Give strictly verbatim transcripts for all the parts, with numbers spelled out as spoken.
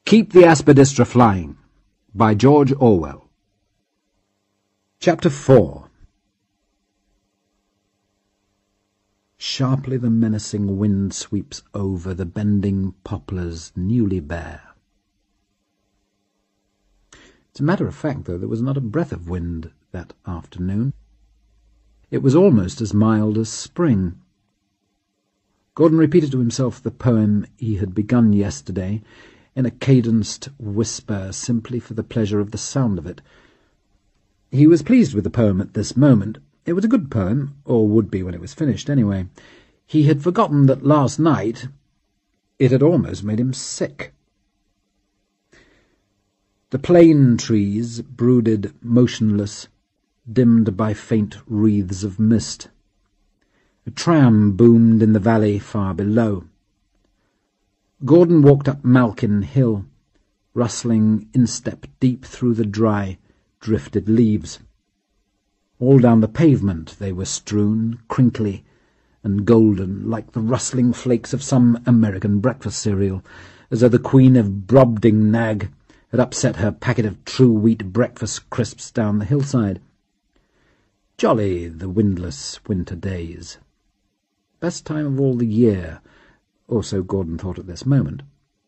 Keep the Aspidistra Flying, by George Orwell. Chapter four. Sharply the menacing wind sweeps over the bending poplars newly bare. As a matter of fact, though, there was not a breath of wind that afternoon. It was almost as mild as spring. Gordon repeated to himself the poem he had begun yesterday, in a cadenced whisper, simply for the pleasure of the sound of it. He was pleased with the poem at this moment. It was a good poem, or would be when it was finished, anyway. He had forgotten that last night it had almost made him sick. The plane trees brooded motionless, dimmed by faint wreaths of mist. A tram boomed in the valley far below. Gordon walked up Malkin Hill, rustling instep deep through the dry, drifted leaves. All down the pavement they were strewn, crinkly and golden, like the rustling flakes of some American breakfast cereal, as though the Queen of Brobdingnag had upset her packet of true wheat breakfast crisps down the hillside. Jolly, the windless winter days. Best time of all the year, or so Gordon thought at this moment.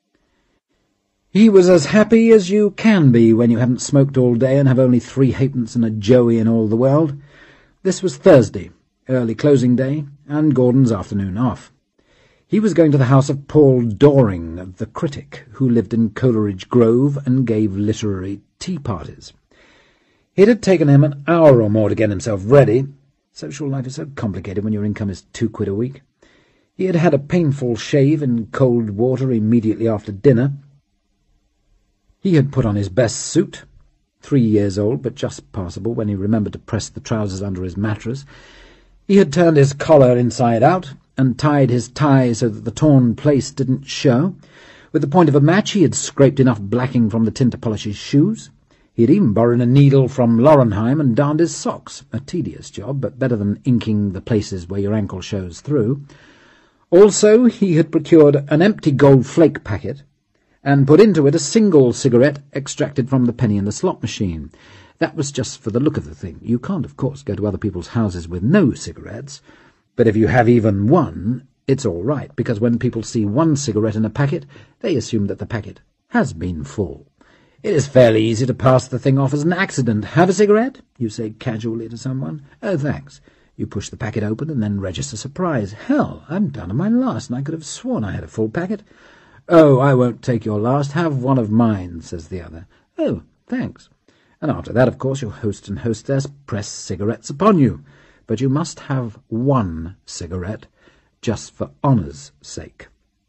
He was as happy as you can be when you haven't smoked all day and have only three halfpence and a joey in all the world. This was Thursday, early closing day, and Gordon's afternoon off. He was going to the house of Paul Doring, of the Critic, who lived in Coleridge Grove and gave literary tea parties. It had taken him an hour or more to get himself ready. Social life is so complicated when your income is two quid a week. He had had a painful shave in cold water immediately after dinner. He had put on his best suit, three years old but just passable when he remembered to press the trousers under his mattress. He had turned his collar inside out and tied his tie so that the torn place didn't show. With the point of a match he had scraped enough blacking from the tin to polish his shoes. He had even borrowed a needle from Lorenheim and darned his socks, a tedious job, but better than inking the places where your ankle shows through. Also, he had procured an empty gold flake packet and put into it a single cigarette extracted from the penny in the slot machine. That was just for the look of the thing. You can't, of course, go to other people's houses with no cigarettes, but if you have even one, it's all right, because when people see one cigarette in a packet, they assume that the packet has been full. It is fairly easy to pass the thing off as an accident. Have a cigarette? You say casually to someone. Oh, thanks. You push the packet open and then register surprise. Hell, I'm down to my last, and I could have sworn I had a full packet. Oh, I won't take your last. Have one of mine, says the other. Oh, thanks. And after that, of course, your host and hostess press cigarettes upon you. But you must have one cigarette, just for honour's sake.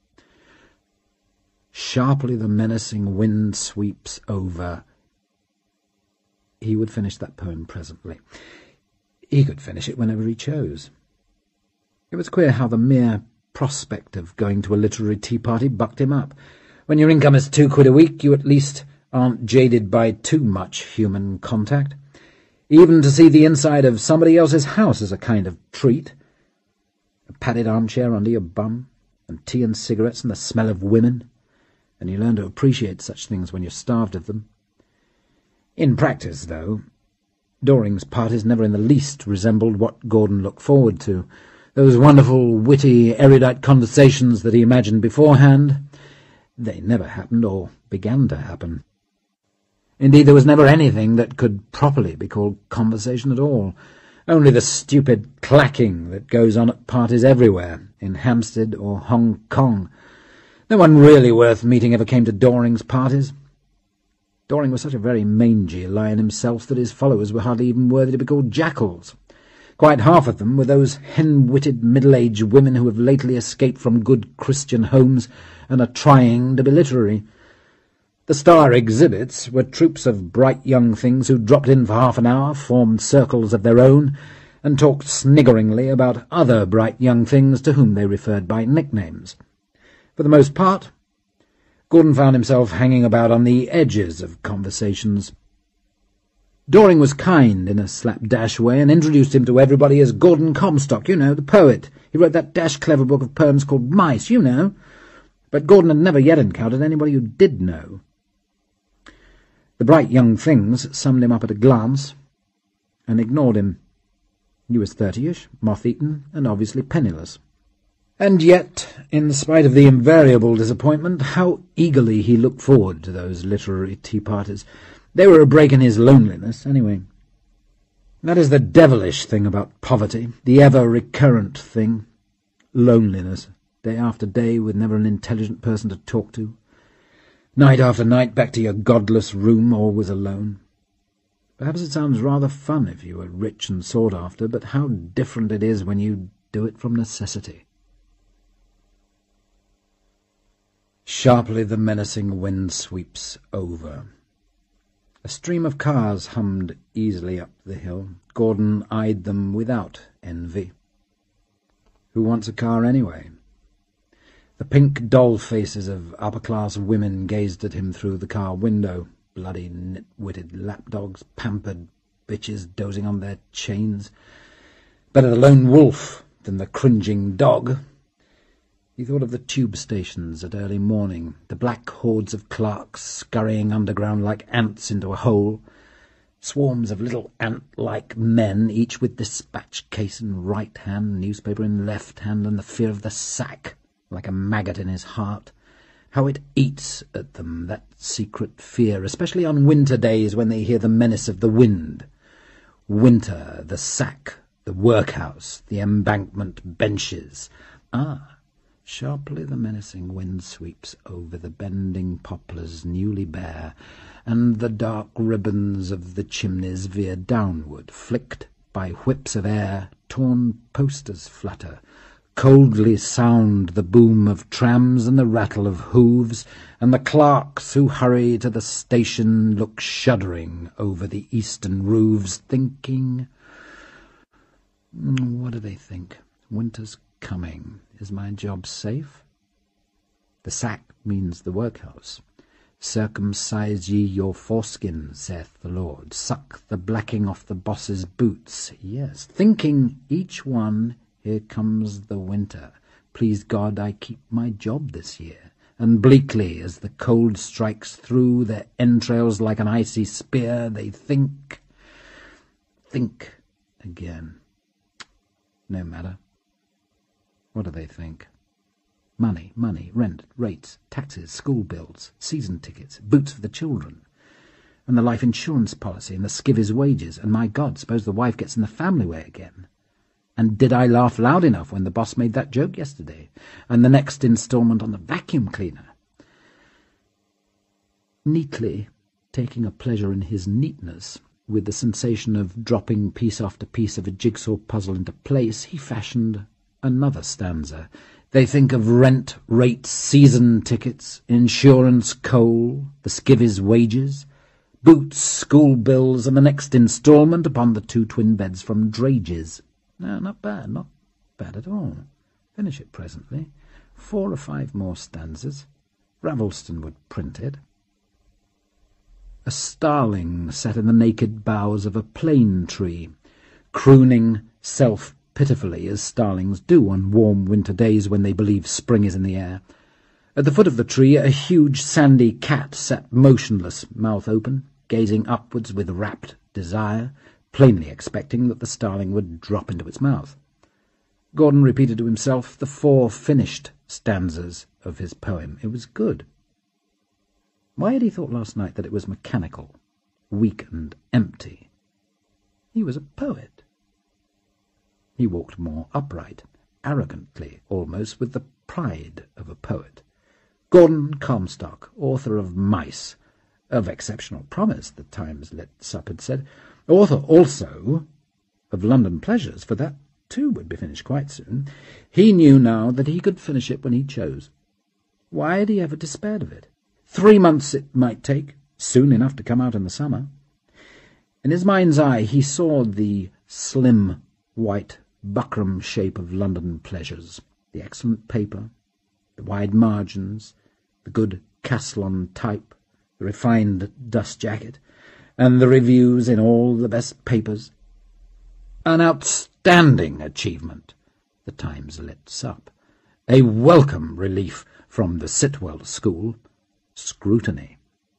Sharply the menacing wind sweeps over. He would finish that poem presently. He could finish it whenever he chose. It was queer how the mere prospect of going to a literary tea party bucked him up. When your income is two quid a week, you at least aren't jaded by too much human contact. Even to see the inside of somebody else's house is a kind of treat. A padded armchair under your bum, and tea and cigarettes and the smell of women, and you learn to appreciate such things when you're starved of them. In practice, though, Doring's parties never in the least resembled what Gordon looked forward to. Those wonderful, witty, erudite conversations that he imagined beforehand, they never happened or began to happen. Indeed, there was never anything that could properly be called conversation at all, only the stupid clacking that goes on at parties everywhere, in Hampstead or Hong Kong. No one really worth meeting ever came to Doring's parties. Doring was such a very mangy lion himself that his followers were hardly even worthy to be called jackals. Quite half of them were those hen-witted middle-aged women who have lately escaped from good Christian homes and are trying to be literary. The star exhibits were troops of bright young things who dropped in for half an hour, formed circles of their own, and talked sniggeringly about other bright young things to whom they referred by nicknames. For the most part, Gordon found himself hanging about on the edges of conversations. Doring was kind in a slapdash way and introduced him to everybody as Gordon Comstock, you know, the poet. He wrote that dash clever book of poems called Mice, you know. but Gordon had never yet encountered anybody who did know. The bright young things summed him up at a glance and ignored him. He was thirty-ish, moth-eaten, and obviously penniless. And yet, in spite of the invariable disappointment, how eagerly he looked forward to those literary tea-parties. They were a break in his loneliness, anyway. That is the devilish thing about poverty, the ever-recurrent thing. Loneliness, day after day, with never an intelligent person to talk to. Night after night, back to your godless room, always alone. Perhaps it sounds rather fun if you were rich and sought after, but how different it is when you do it from necessity. Sharply the menacing wind sweeps over. A stream of cars hummed easily up the hill. Gordon eyed them without envy. Who wants a car anyway? The pink doll faces of upper-class women gazed at him through the car window. Bloody nit-witted lapdogs, pampered bitches dozing on their chains. Better the lone wolf than the cringing dog. He thought of the tube stations at early morning, the black hordes of clerks scurrying underground like ants into a hole, swarms of little ant-like men, each with dispatch case in right hand, newspaper in left hand, and the fear of the sack, like a maggot in his heart. How it eats at them, that secret fear, especially on winter days when they hear the menace of the wind. Winter, the sack, the workhouse, the embankment benches. Ah! Sharply the menacing wind sweeps over the bending poplars newly bare, and the dark ribbons of the chimneys veer downward, flicked by whips of air. Torn posters flutter. Coldly sound the boom of trams and the rattle of hooves, and the clerks who hurry to the station look shuddering over the eastern roofs, thinking... What do they think? Winter's coming. Is my job safe? The sack means the workhouse. Circumcise ye your foreskin, saith the Lord. Suck the blacking off the boss's boots. Yes, thinking each one, here comes the winter. Please God I keep my job this year. And bleakly, as the cold strikes through their entrails like an icy spear, they think, think again. No matter. What do they think? Money, money, rent, rates, taxes, school bills, season tickets, boots for the children, and the life insurance policy, and the skivvy's wages, and my God, suppose the wife gets in the family way again. And did I laugh loud enough when the boss made that joke yesterday? And the next instalment on the vacuum cleaner. Neatly, taking a pleasure in his neatness, with the sensation of dropping piece after piece of a jigsaw puzzle into place, he fashioned another stanza. They think of rent, rates, season tickets, insurance, coal, the skivvy's wages, boots, school bills, and the next instalment upon the two twin beds from Drages. No, not bad, not bad at all. Finish it presently. Four or five more stanzas. Ravelston would print it. A starling sat in the naked boughs of a plane tree, crooning self pitifully, as starlings do on warm winter days when they believe spring is in the air. At the foot of the tree a huge sandy cat sat motionless, mouth open, gazing upwards with rapt desire, plainly expecting that the starling would drop into its mouth. Gordon repeated to himself the four finished stanzas of his poem. It was good. Why had he thought last night that it was mechanical, weak and empty? He was a poet. He walked more upright, arrogantly almost, with the pride of a poet. Gordon Comstock, author of Mice, of exceptional promise, the Times Let's Up had said, author also of London Pleasures, for that too would be finished quite soon. He knew now that he could finish it when he chose. Why had he ever despaired of it? Three months it might take, soon enough to come out in the summer. In his mind's eye he saw the slim, white, buckram shape of London Pleasures, the excellent paper, the wide margins, the good Caslon type, the refined dust jacket, and the reviews in all the best papers. An outstanding achievement, the Times Let's Up, a welcome relief from the Sitwell School, scrutiny.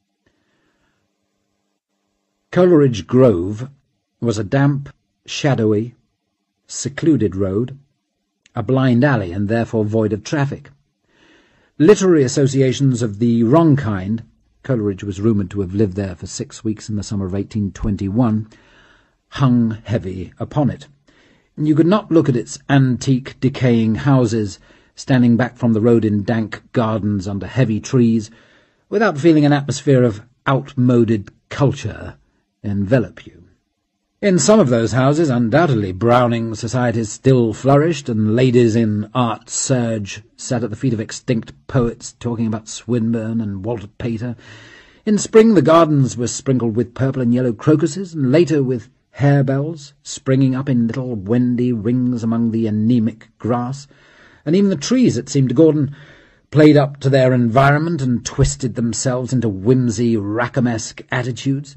Coleridge Grove was a damp, shadowy, secluded road, a blind alley and therefore void of traffic. Literary associations of the wrong kind — Coleridge was rumoured to have lived there for six weeks in the summer of eighteen twenty-one — hung heavy upon it. You could not look at its antique, decaying houses, standing back from the road in dank gardens under heavy trees, without feeling an atmosphere of outmoded culture envelop you. In some of those houses, undoubtedly, Browning societies still flourished, and ladies in art serge sat at the feet of extinct poets talking about Swinburne and Walter Pater. In spring the gardens were sprinkled with purple and yellow crocuses, and later with harebells springing up in little wendy rings among the anemic grass, and even the trees, it seemed to Gordon, played up to their environment and twisted themselves into whimsy Rackham-esque attitudes.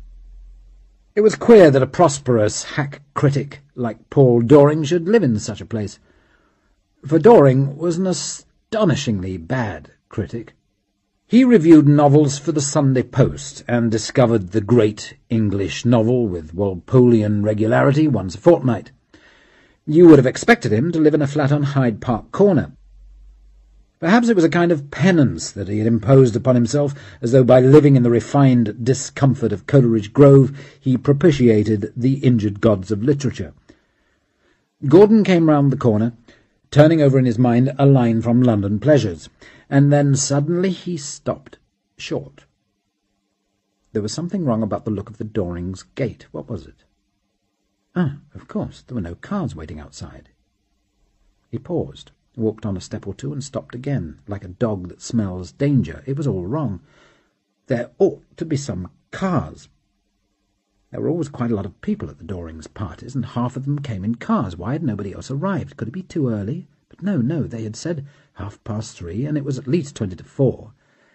It was queer that a prosperous hack critic like Paul Doring should live in such a place, for Doring was an astonishingly bad critic. He reviewed novels for the Sunday Post and discovered the great English novel with Walpolean regularity once a fortnight. You would have expected him to live in a flat on Hyde Park Corner. Perhaps it was a kind of penance that he had imposed upon himself, as though by living in the refined discomfort of Coleridge Grove he propitiated the injured gods of literature. Gordon came round the corner, turning over in his mind a line from London Pleasures, and then suddenly he stopped short. There was something wrong about the look of the Dorings' gate. What was it? Ah, of course, there were no cars waiting outside. He paused, walked on a step or two, and stopped again, like a dog that smells danger. It was all wrong. There ought to be some cars. There were always quite a lot of people at the Dorings' parties, and half of them came in cars. Why had nobody else arrived? Could it be too early? But no, no, they had said half past three, and it was at least twenty to four.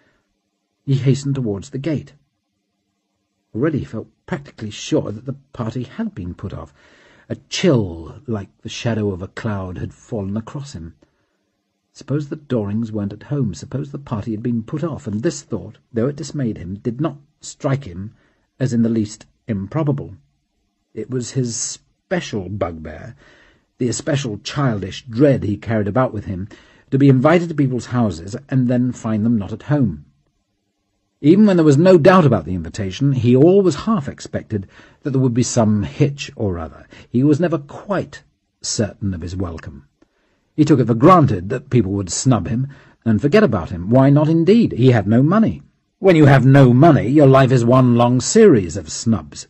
He hastened towards the gate. Already he felt practically sure that the party had been put off. A chill, like the shadow of a cloud, had fallen across him. Suppose the Dorings weren't at home, suppose the party had been put off, and this thought, though it dismayed him, did not strike him as in the least improbable. It was his special bugbear, the especial childish dread he carried about with him, to be invited to people's houses and then find them not at home. Even when there was no doubt about the invitation, he always half expected that there would be some hitch or other. He was never quite certain of his welcome. He took it for granted that people would snub him and forget about him. Why not indeed? He had no money. When you have no money, your life is one long series of snubs.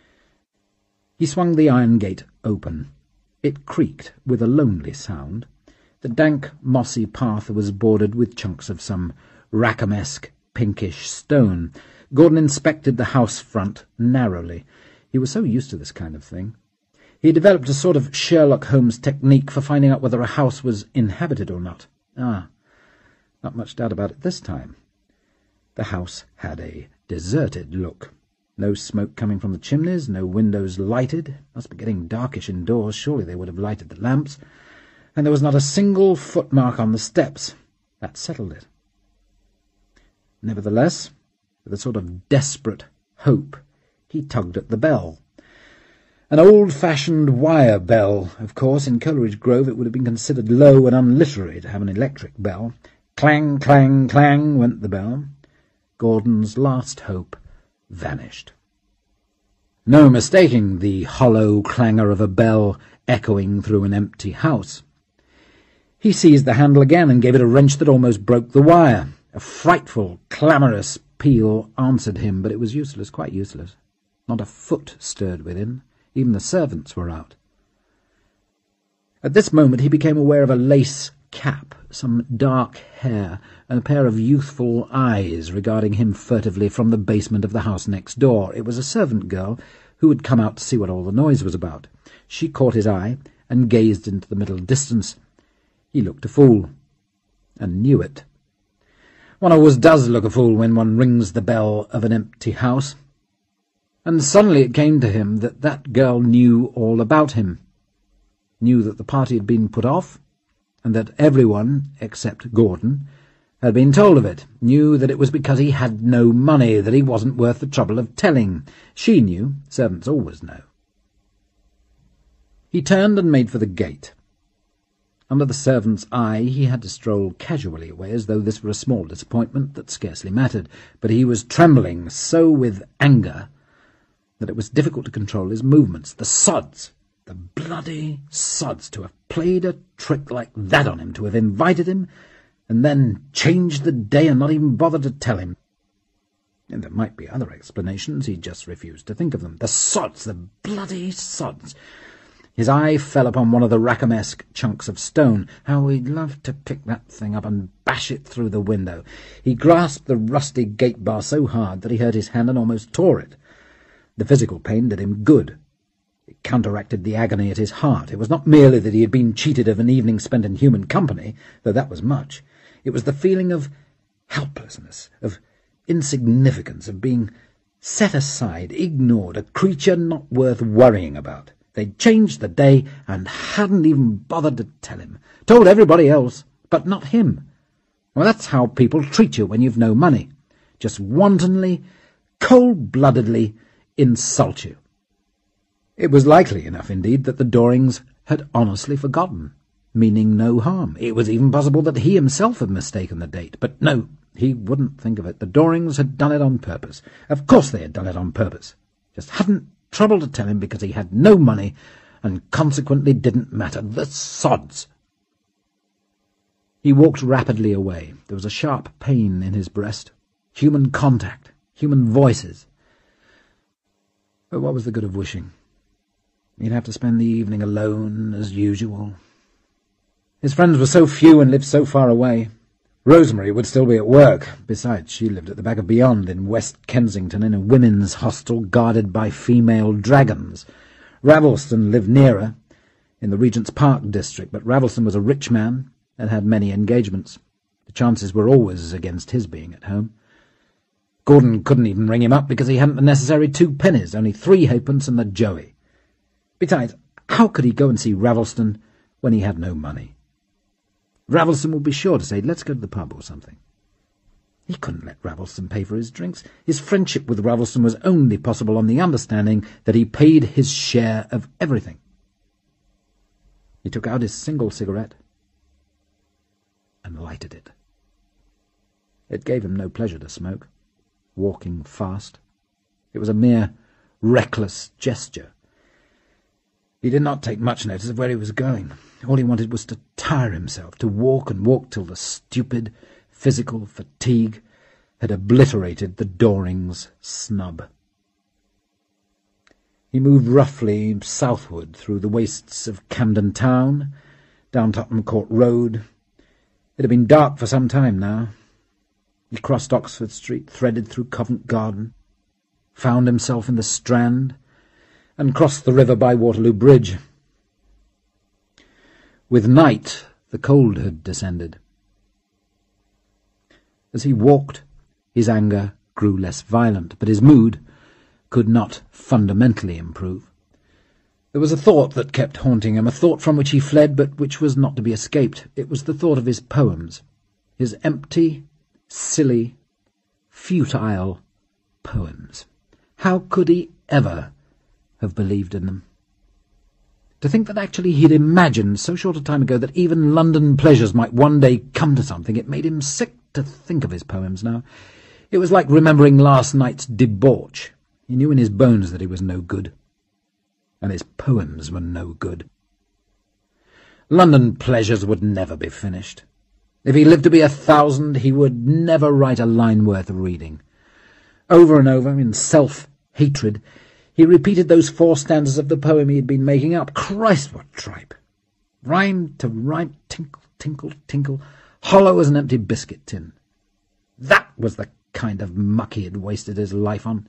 He swung the iron gate open. It creaked with a lonely sound. The dank, mossy path was bordered with chunks of some Rackham-esque pinkish stone. Gordon inspected the house front narrowly. He was so used to this kind of thing. He had developed a sort of Sherlock Holmes technique for finding out whether a house was inhabited or not. Ah, not much doubt about it this time. The house had a deserted look. No smoke coming from the chimneys, no windows lighted. Must be getting darkish indoors. Surely they would have lighted the lamps. And there was not a single footmark on the steps. That settled it. Nevertheless, with a sort of desperate hope, he tugged at the bell. An old-fashioned wire bell. Of course, in Coleridge Grove it would have been considered low and unliterary to have an electric bell. Clang, clang, clang went the bell. Gordon's last hope vanished. No mistaking the hollow clangor of a bell echoing through an empty house. He seized the handle again and gave it a wrench that almost broke the wire. A frightful, clamorous peal answered him, but it was useless, quite useless. Not a foot stirred within. Even the servants were out. At this moment he became aware of a lace cap, some dark hair, and a pair of youthful eyes regarding him furtively from the basement of the house next door. It was a servant girl who had come out to see what all the noise was about. She caught his eye and gazed into the middle distance. He looked a fool, and knew it. One always does look a fool when one rings the bell of an empty house. And suddenly it came to him that that girl knew all about him, knew that the party had been put off, and that everyone, except Gordon, had been told of it, knew that it was because he had no money, that he wasn't worth the trouble of telling. She knew, servants always know. He turned and made for the gate. Under the servant's eye he had to stroll casually away as though this were a small disappointment that scarcely mattered, but he was trembling so with anger that it was difficult to control his movements. The sods! The bloody sods! To have played a trick like that on him, to have invited him, and then changed the day and not even bothered to tell him. And there might be other explanations, he just refused to think of them. The sods! The bloody sods! His eye fell upon one of the Rackham-esque chunks of stone. How he'd love to pick that thing up and bash it through the window. He grasped the rusty gate bar so hard that he hurt his hand and almost tore it. The physical pain did him good. It counteracted the agony at his heart. It was not merely that he had been cheated of an evening spent in human company, though that was much. It was the feeling of helplessness, of insignificance, of being set aside, ignored, a creature not worth worrying about. They'd changed the day and hadn't even bothered to tell him. Told everybody else, but not him. Well, that's how people treat you when you've no money. Just wantonly, cold-bloodedly insult you. It was likely enough, indeed, that the Dorings had honestly forgotten, meaning no harm. It was even possible that he himself had mistaken the date. But no, he wouldn't think of it. The Dorings had done it on purpose. Of course they had done it on purpose. Just hadn't troubled to tell him because he had no money and consequently didn't matter. The sods! He walked rapidly away. There was a sharp pain in his breast. Human contact. Human voices. But what was the good of wishing? He'd have to spend the evening alone, as usual. His friends were so few and lived so far away. Rosemary would still be at work. Besides, she lived at the back of Beyond in West Kensington in a women's hostel guarded by female dragons. Ravelston lived nearer, in the Regent's Park district, but Ravelston was a rich man and had many engagements. The chances were always against his being at home. Gordon couldn't even ring him up because he hadn't the necessary two pennies, only three halfpence and the joey. Besides, how could he go and see Ravelston when he had no money? Ravelston would be sure to say, let's go to the pub or something. He couldn't let Ravelston pay for his drinks. His friendship with Ravelston was only possible on the understanding that he paid his share of everything. He took out his single cigarette and lighted it. It gave him no pleasure to smoke, walking fast. It was a mere reckless gesture. He did not take much notice of where he was going. All he wanted was to tire himself, to walk and walk till the stupid physical fatigue had obliterated the Dorings' snub. He moved roughly southward through the wastes of Camden Town, down Tottenham Court Road. It had been dark for some time now. He crossed Oxford Street, threaded through Covent Garden, found himself in the Strand, and crossed the river by Waterloo Bridge. With night, the cold had descended. As he walked, his anger grew less violent, but his mood could not fundamentally improve. There was a thought that kept haunting him, a thought from which he fled, but which was not to be escaped. It was the thought of his poems, his empty, silly, futile poems. How could he ever have believed in them? To think that actually he'd imagined so short a time ago that even London pleasures might one day come to something, it made him sick to think of his poems now. It was like remembering last night's debauch. He knew in his bones that he was no good, and his poems were no good. London pleasures would never be finished. If he lived to be a thousand, he would never write a line worth reading. Over and over, in self-hatred, he repeated those four stanzas of the poem he had been making up. Christ, what tripe! Rhyme to rhyme, tinkle, tinkle, tinkle, hollow as an empty biscuit tin. That was the kind of muck he had wasted his life on.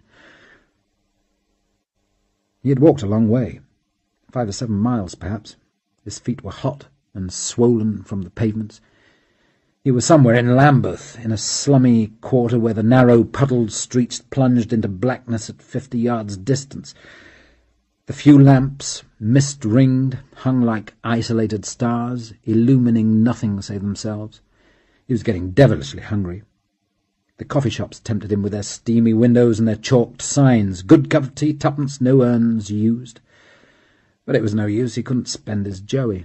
He had walked a long way, five or seven miles perhaps. His feet were hot and swollen from the pavements. He was somewhere in Lambeth, in a slummy quarter where the narrow, puddled streets plunged into blackness at fifty yards' distance. The few lamps, mist-ringed, hung like isolated stars, illumining nothing save themselves. He was getting devilishly hungry. The coffee shops tempted him with their steamy windows and their chalked signs. Good cup of tea, twopence, no urns used. But it was no use, he couldn't spend his joey.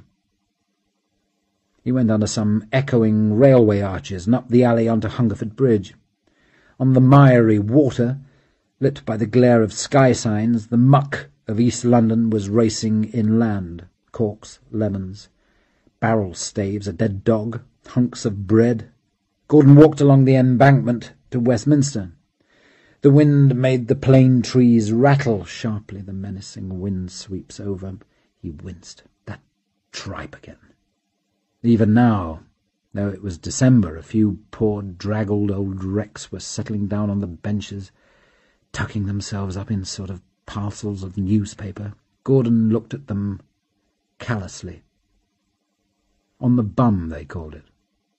He went under some echoing railway arches and up the alley onto Hungerford Bridge. On the miry water, lit by the glare of sky signs, the muck of East London was racing inland. Corks, lemons, barrel staves, a dead dog, hunks of bread. Gordon walked along the embankment to Westminster. The wind made the plane trees rattle sharply. The menacing wind sweeps over. He winced. That tripe again. Even now, though it was December, a few poor draggled old wrecks were settling down on the benches, tucking themselves up in sort of parcels of newspaper. Gordon looked at them callously. On the bum, they called it.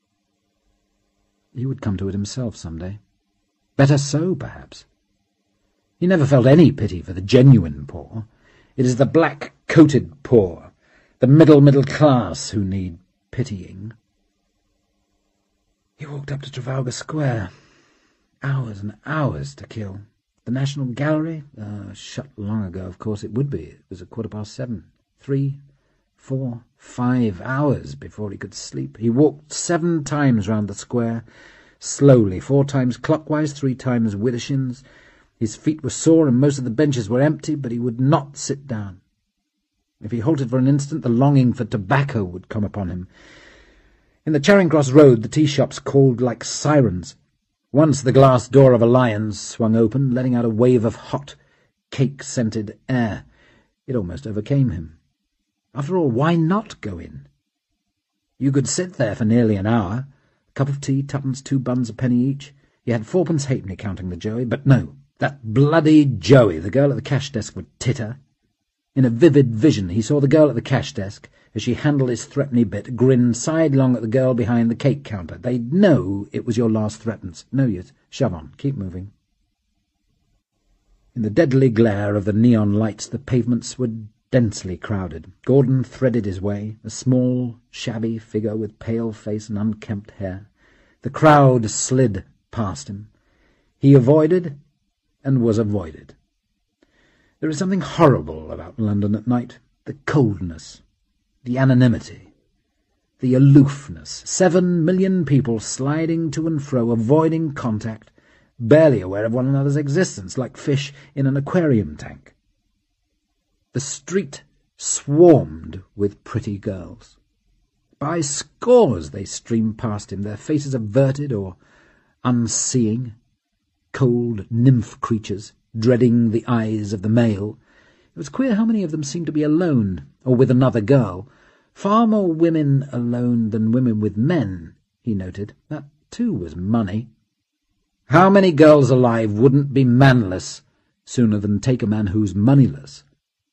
He would come to it himself some day. Better so, perhaps. He never felt any pity for the genuine poor. It is the black-coated poor, the middle-middle class, who need pitying. He walked up to Trafalgar Square. Hours and hours to kill. The National Gallery? Uh, shut long ago, of course it would be. It was a quarter past seven. Three, four, five hours before he could sleep. He walked seven times round the square, slowly, four times clockwise, three times widdershins. His feet were sore and most of the benches were empty, but he would not sit down. If he halted for an instant, the longing for tobacco would come upon him. In the Charing Cross Road, the tea shops called like sirens. Once the glass door of a Lyons swung open, letting out a wave of hot, cake-scented air. It almost overcame him. After all, why not go in? You could sit there for nearly an hour. A cup of tea, twopence, two buns, a penny each. He had fourpence halfpenny counting the joey, but no, that bloody joey, the girl at the cash desk would titter. In a vivid vision he saw the girl at the cash desk, as she handled his threepenny bit, grin sidelong at the girl behind the cake counter. They'd know it was your last threepence. No use. Shove on. Keep moving. In the deadly glare of the neon lights the pavements were densely crowded. Gordon threaded his way, a small, shabby figure with pale face and unkempt hair. The crowd slid past him. He avoided and was avoided. There is something horrible about London at night. The coldness, the anonymity, the aloofness. Seven million people sliding to and fro, avoiding contact, barely aware of one another's existence, like fish in an aquarium tank. The street swarmed with pretty girls. By scores they streamed past him, their faces averted or unseeing, cold nymph creatures, dreading the eyes of the male. It was queer how many of them seemed to be alone, or with another girl. Far more women alone than women with men, he noted. That, too, was money. How many girls alive wouldn't be manless sooner than take a man who's moneyless?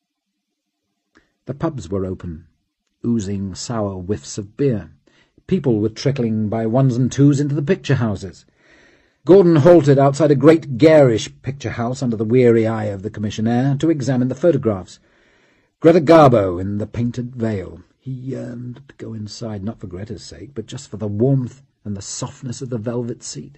The pubs were open, oozing sour whiffs of beer. People were trickling by ones and twos into the picture-houses. Gordon halted outside a great garish picture-house under the weary eye of the commissionaire to examine the photographs. Greta Garbo in the painted veil. He yearned to go inside, not for Greta's sake, but just for the warmth and the softness of the velvet seat.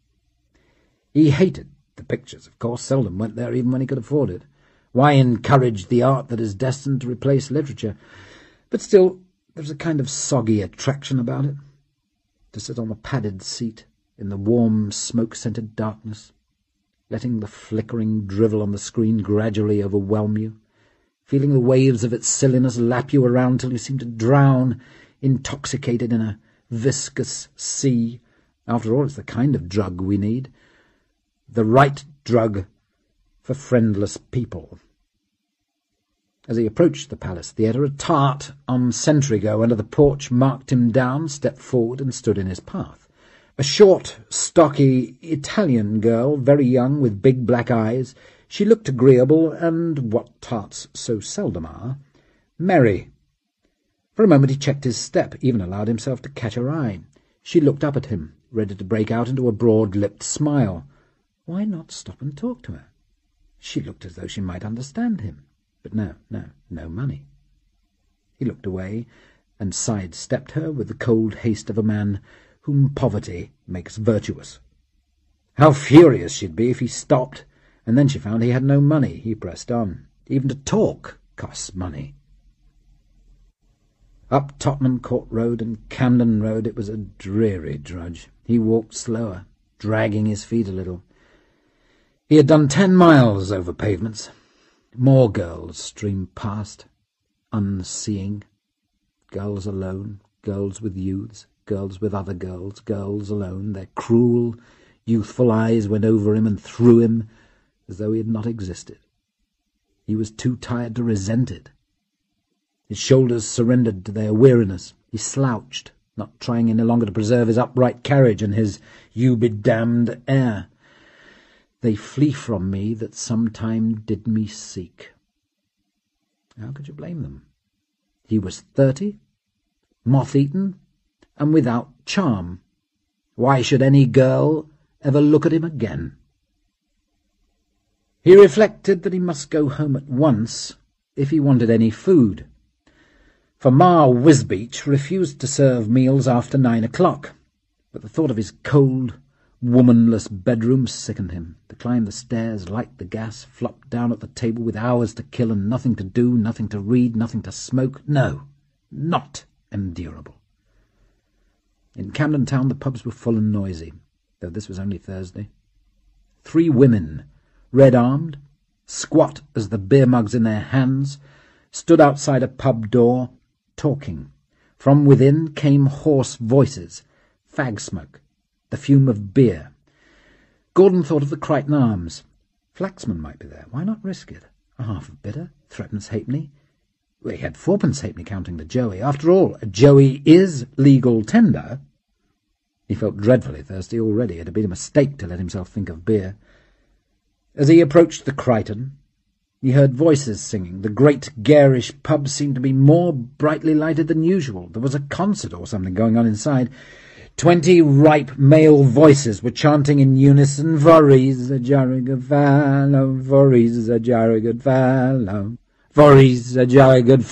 He hated the pictures, of course, seldom went there even when he could afford it. Why encourage the art that is destined to replace literature? But still, there was a kind of soggy attraction about it. To sit on a padded seat in the warm, smoke-scented darkness, letting the flickering drivel on the screen gradually overwhelm you, feeling the waves of its silliness lap you around till you seem to drown, intoxicated in a viscous sea. After all, it's the kind of drug we need. The right drug for friendless people. As he approached the Palace Theatre, a tart on sentry-go under the porch marked him down, stepped forward and stood in his path. A short, stocky Italian girl, very young, with big black eyes. She looked agreeable, and, what tarts so seldom are, merry. For a moment he checked his step, even allowed himself to catch her eye. She looked up at him, ready to break out into a broad-lipped smile. Why not stop and talk to her? She looked as though she might understand him. But no, no, no money. He looked away and sidestepped her with the cold haste of a man whom poverty makes virtuous. How furious she'd be if he stopped, and then she found he had no money. He pressed on. Even to talk costs money. Up Tottenham Court Road and Camden Road it was a dreary drudge. He walked slower, dragging his feet a little. He had done ten miles over pavements. More girls streamed past, unseeing. Girls alone, girls with youths, girls with other girls, girls alone. Their cruel, youthful eyes went over him and through him as though he had not existed. He was too tired to resent it. His shoulders surrendered to their weariness. He slouched, not trying any longer to preserve his upright carriage and his you-be-damned air. They flee from me that sometime did me seek. How could you blame them? He was thirty, moth-eaten, and without charm. Why should any girl ever look at him again? He reflected that he must go home at once if he wanted any food. For Ma Wisbeach refused to serve meals after nine o'clock, but the thought of his cold, womanless bedroom sickened him. To climb the stairs, light the gas, flop down at the table with hours to kill and nothing to do, nothing to read, nothing to smoke. No, not endurable. In Camden Town the pubs were full and noisy, though this was only Thursday. Three women, red-armed, squat as the beer mugs in their hands, stood outside a pub door, talking. From within came hoarse voices, fag smoke, the fume of beer. Gordon thought of the Crichton Arms. Flaxman might be there. Why not risk it? A half of bitter, threepence halfpenny. Well, he had fourpence halfpenny counting the joey. After all, a joey is legal tender. He felt dreadfully thirsty already. It had been a mistake to let himself think of beer. As he approached the Crichton, he heard voices singing. The great garish pub seemed to be more brightly lighted than usual. There was a concert or something going on inside. Twenty ripe male voices were chanting in unison, "For he's a jolly good fellow, for he's a jolly good fellow, for he's a jolly good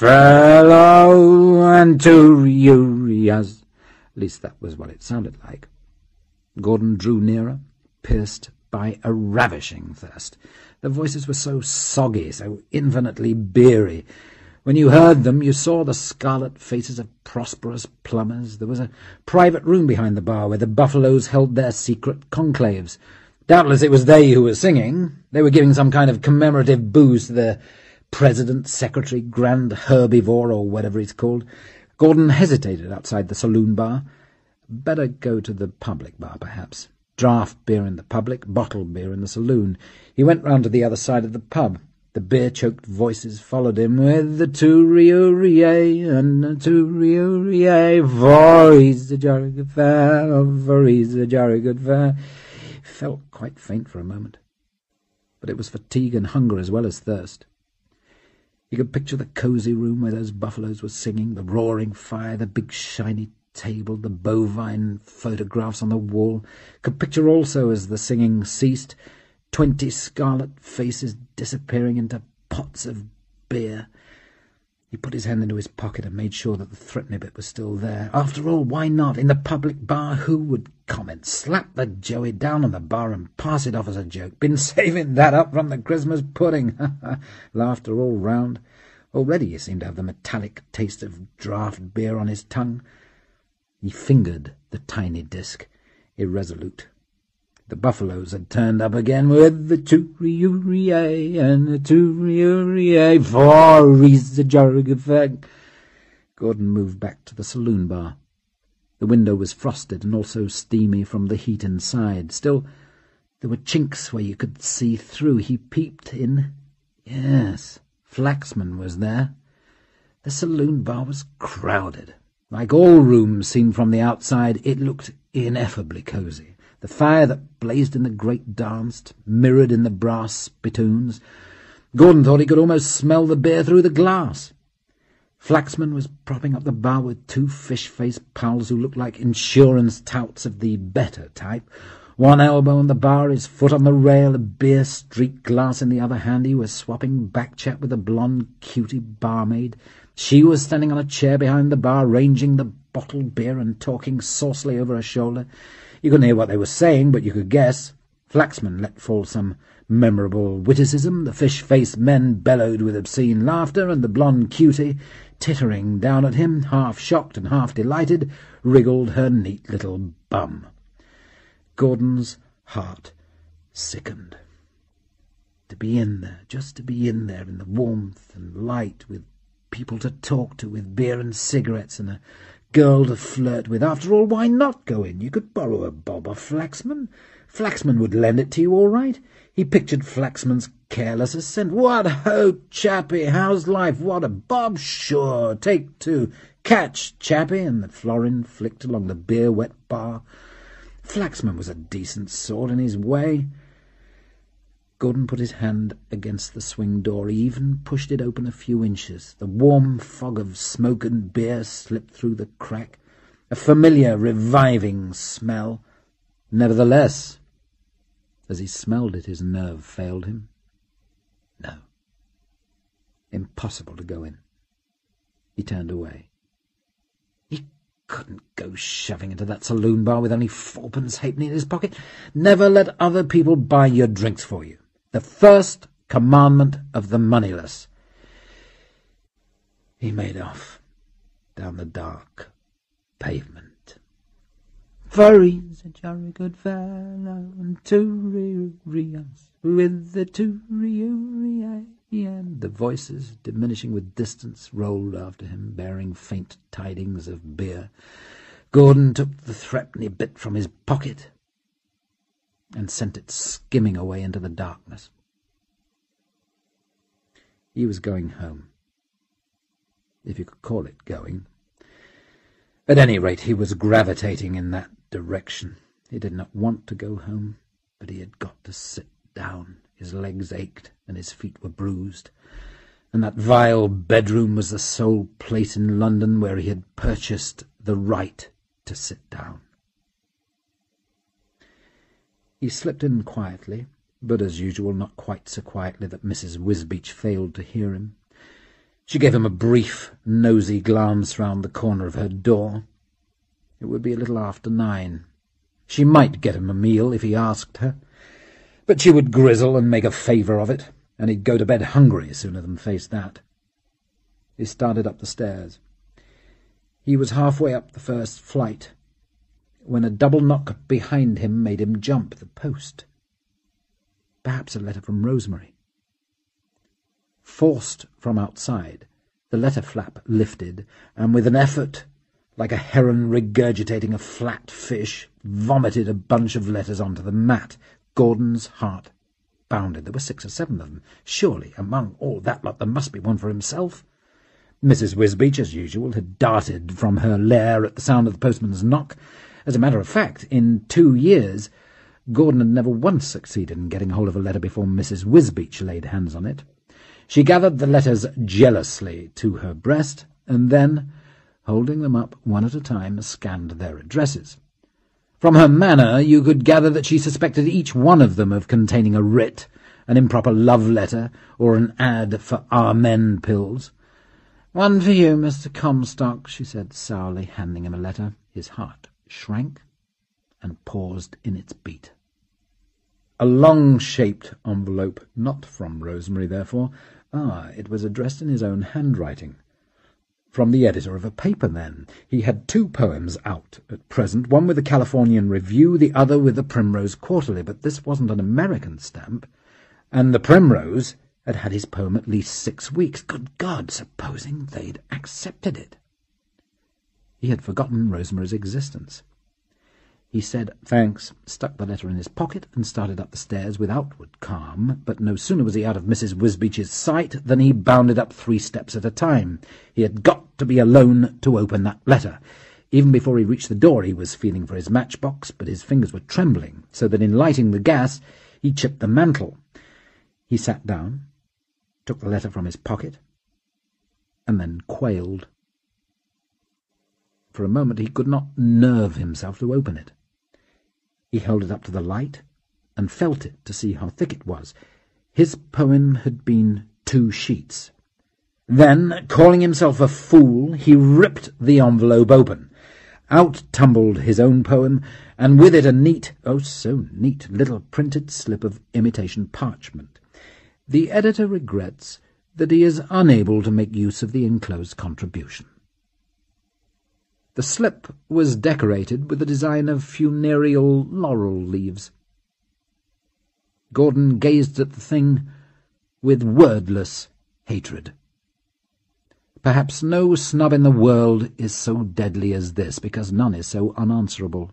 fellow, and to you he has." At least that was what it sounded like. Gordon drew nearer, pierced by a ravishing thirst. The voices were so soggy, so infinitely beery. When you heard them, you saw the scarlet faces of prosperous plumbers. There was a private room behind the bar where the buffaloes held their secret conclaves. Doubtless it was they who were singing. They were giving some kind of commemorative booze to the president, secretary, grand herbivore, or whatever he's called. Gordon hesitated outside the saloon bar. Better go to the public bar, perhaps. Draught beer in the public, bottled beer in the saloon. He went round to the other side of the pub. The beer-choked voices followed him with the toorie-oorie and the toorie-oorie, for he's a jolly good fellow, for he's a jolly good fellow. He felt quite faint for a moment, but it was fatigue and hunger as well as thirst. He could picture the cosy room where those buffaloes were singing, the roaring fire, the big shiny table, the bovine photographs on the wall. Could picture also, as the singing ceased, twenty scarlet faces disappearing into pots of beer. He put his hand into his pocket and made sure that the threepenny bit was still there. After all, why not? In the public bar, who would comment? Slap the joey down on the bar and pass it off as a joke. Been saving that up from the Christmas pudding. Laughter all round. Already he seemed to have the metallic taste of draught beer on his tongue. He fingered the tiny disc, irresolute. The buffaloes had turned up again with the toorie-oorie and the toorie-oorie, for he's a jolly good fag. Gordon moved back to the saloon bar. The window was frosted and also steamy from the heat inside. Still, there were chinks where you could see through. He peeped in. Yes, Flaxman was there. The saloon bar was crowded. Like all rooms seen from the outside, it looked ineffably cosy. The fire that blazed in the grate danced, mirrored in the brass spittoons. Gordon thought he could almost smell the beer through the glass. Flaxman was propping up the bar with two fish-faced pals who looked like insurance touts of the better type. One elbow on the bar, his foot on the rail, a beer-streaked glass in the other hand. He was swapping back-chat with a blonde cutie barmaid. She was standing on a chair behind the bar, arranging the bottled beer and talking saucily over her shoulder. You couldn't hear what they were saying, but you could guess. Flaxman let fall some memorable witticism, the fish-faced men bellowed with obscene laughter, and the blonde cutie, tittering down at him, half shocked and half delighted, wriggled her neat little bum. Gordon's heart sickened. To be in there, just to be in there in the warmth and light, with people to talk to, with beer and cigarettes, and a girl to flirt with. After all, why not go in? You could borrow a bob off Flaxman. Flaxman would lend it to you all right. He pictured Flaxman's careless assent. "What ho, chappie, how's life? What a bob? Sure, take two. Catch, chappie," and the florin flicked along the beer-wet bar. Flaxman was a decent sort in his way. Gordon put his hand against the swing door. He even pushed it open a few inches. The warm fog of smoke and beer slipped through the crack, a familiar, reviving smell. Nevertheless, as he smelled it, his nerve failed him. No. Impossible to go in. He turned away. He couldn't go shoving into that saloon bar with only fourpence halfpenny in his pocket. Never let other people buy your drinks for you. The first commandment of the moneyless. He made off down the dark pavement. For he's a jolly good fellow, and two-re-re-us, with the two-re-re-I, and the voices, diminishing with distance, rolled after him, bearing faint tidings of beer. Gordon took the threepenny bit from his pocket and sent it skimming away into the darkness. He was going home, if you could call it going. At any rate, he was gravitating in that direction. He did not want to go home, but he had got to sit down. His legs ached, and his feet were bruised, and that vile bedroom was the sole place in London where he had purchased the right to sit down. He slipped in quietly, but as usual not quite so quietly that Missus Wisbeach failed to hear him. She gave him a brief, nosy glance round the corner of her door. It would be a little after nine. She might get him a meal if he asked her, but she would grizzle and make a favour of it, and he'd go to bed hungry sooner than face that. He started up the stairs. He was halfway up the first flight when a double knock behind him made him jump the post. Perhaps a letter from Rosemary. Forced from outside, the letter flap lifted, and with an effort, like a heron regurgitating a flat fish, vomited a bunch of letters onto the mat. Gordon's heart bounded. There were six or seven of them. Surely, among all that lot, there must be one for himself. Missus Wisbeach, as usual, had darted from her lair at the sound of the postman's knock. As a matter of fact, in two years, Gordon had never once succeeded in getting hold of a letter before Missus Wisbeach laid hands on it. She gathered the letters jealously to her breast, and then, holding them up one at a time, scanned their addresses. From her manner you could gather that she suspected each one of them of containing a writ, an improper love letter, or an ad for Amen pills. "One for you, Mister Comstock," she said sourly, handing him a letter. His heart shrank and paused in its beat. A long-shaped envelope, not from Rosemary, therefore. Ah, it was addressed in his own handwriting. From the editor of a paper, then. He had two poems out at present, one with the Californian Review, the other with the Primrose Quarterly, but this wasn't an American stamp, and the Primrose had had his poem at least six weeks. Good God, supposing they'd accepted it. He had forgotten Rosemary's existence. He said thanks, stuck the letter in his pocket, and started up the stairs with outward calm, but no sooner was he out of Missus Wisbeach's sight than he bounded up three steps at a time. He had got to be alone to open that letter. Even before he reached the door he was feeling for his matchbox, but his fingers were trembling, so that in lighting the gas he chipped the mantle. He sat down, took the letter from his pocket, and then quailed. For a moment he could not nerve himself to open it. He held it up to the light and felt it to see how thick it was. His poem had been two sheets. Then, calling himself a fool, he ripped the envelope open. Out tumbled his own poem, and with it a neat, oh so neat, little printed slip of imitation parchment. The editor regrets that he is unable to make use of the enclosed contribution. The slip was decorated with a design of funereal laurel leaves. Gordon gazed at the thing with wordless hatred. Perhaps no snub in the world is so deadly as this, because none is so unanswerable.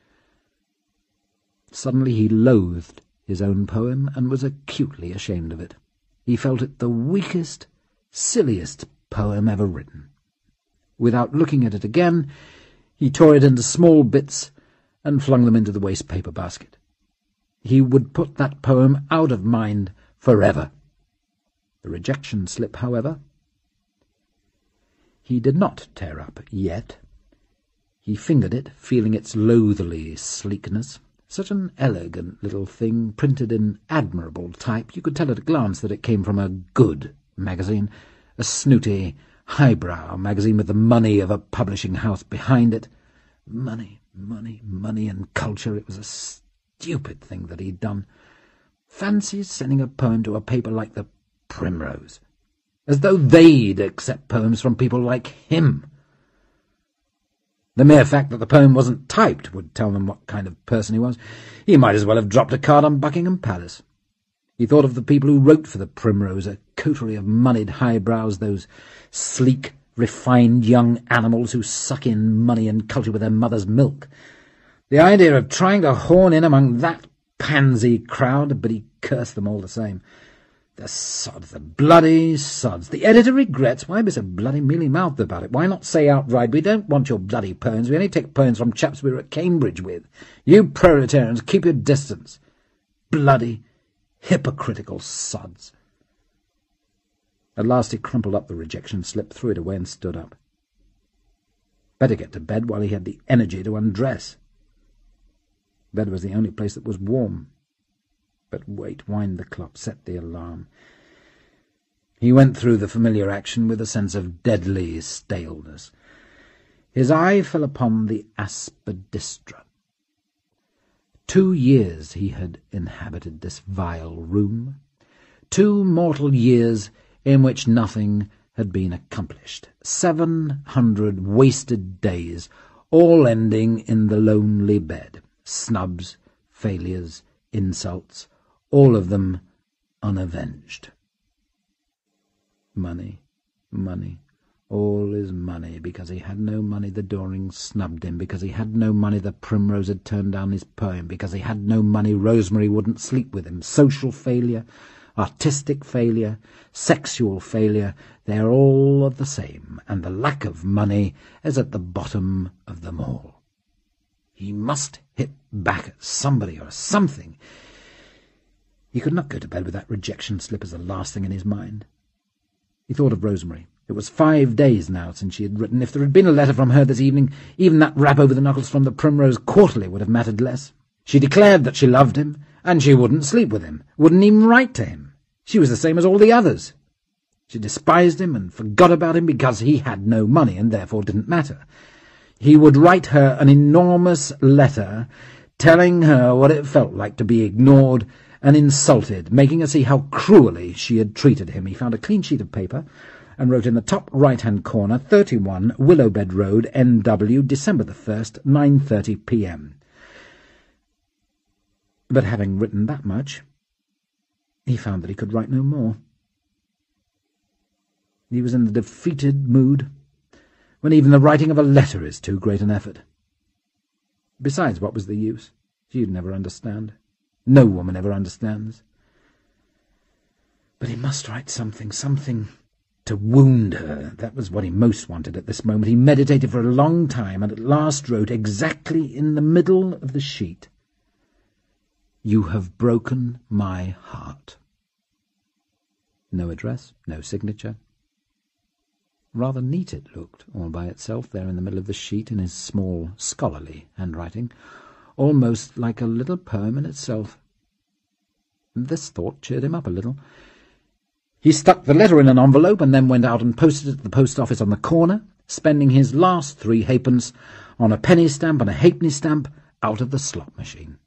Suddenly he loathed his own poem and was acutely ashamed of it. He felt it the weakest, silliest poem ever written. Without looking at it again, he tore it into small bits and flung them into the waste paper basket. He would put that poem out of mind forever. The rejection slip, however, he did not tear up yet. He fingered it, feeling its loathly sleekness. Such an elegant little thing, printed in admirable type. You could tell at a glance that it came from a good magazine, a snooty, highbrow magazine with the money of a publishing house behind it. Money, money, money and culture. It was a stupid thing that he'd done. Fancy sending a poem to a paper like the Primrose, as though they'd accept poems from people like him. The mere fact that the poem wasn't typed would tell them what kind of person he was. He might as well have dropped a card on Buckingham Palace. He thought of the people who wrote for the Primrose, a coterie of moneyed highbrows, those sleek, refined young animals who suck in money and culture with their mother's milk. The idea of trying to horn in among that pansy crowd, but he cursed them all the same. The sods, the bloody sods. The editor regrets. Why be so bloody mealy-mouthed about it? Why not say outright, we don't want your bloody poems. We only take poems from chaps we were at Cambridge with. You proletarians, keep your distance. Bloody, hypocritical sods. At last he crumpled up the rejection slip, threw it away and stood up. Better get to bed while he had the energy to undress. Bed was the only place that was warm. But wait, wind the clock, set the alarm. He went through the familiar action with a sense of deadly staleness. His eye fell upon the aspidistra. Two years he had inhabited this vile room. Two mortal years in which nothing had been accomplished. Seven hundred wasted days, all ending in the lonely bed. Snubs, failures, insults, all of them unavenged. Money, money, all is money. Because he had no money, the Dorings snubbed him. Because he had no money, the Primrose had turned down his poem. Because he had no money, Rosemary wouldn't sleep with him. Social failure, artistic failure, sexual failure, they're all the same, and the lack of money is at the bottom of them all. He must hit back at somebody or something. He could not go to bed with that rejection slip as the last thing in his mind. He thought of Rosemary. It was five days now since she had written. If there had been a letter from her this evening, even that rap over the knuckles from the Primrose Quarterly would have mattered less. She declared that she loved him, and she wouldn't sleep with him, wouldn't even write to him. She was the same as all the others. She despised him and forgot about him because he had no money and therefore didn't matter. He would write her an enormous letter telling her what it felt like to be ignored and insulted, making her see how cruelly she had treated him. He found a clean sheet of paper and wrote in the top right-hand corner, thirty-one Willowbed Road, N W, December the first, nine thirty p m But having written that much, he found that he could write no more. He was in the defeated mood, when even the writing of a letter is too great an effort. Besides, what was the use? She'd never understand. No woman ever understands. But he must write something, something to wound her. That was what he most wanted at this moment. He meditated for a long time, and at last wrote exactly in the middle of the sheet, "You have broken my heart." No address, no signature. Rather neat it looked, all by itself, there in the middle of the sheet, in his small, scholarly handwriting, almost like a little poem in itself. This thought cheered him up a little. He stuck the letter in an envelope and then went out and posted it at the post office on the corner, spending his last three halfpence on a penny stamp and a halfpenny stamp out of the slot machine.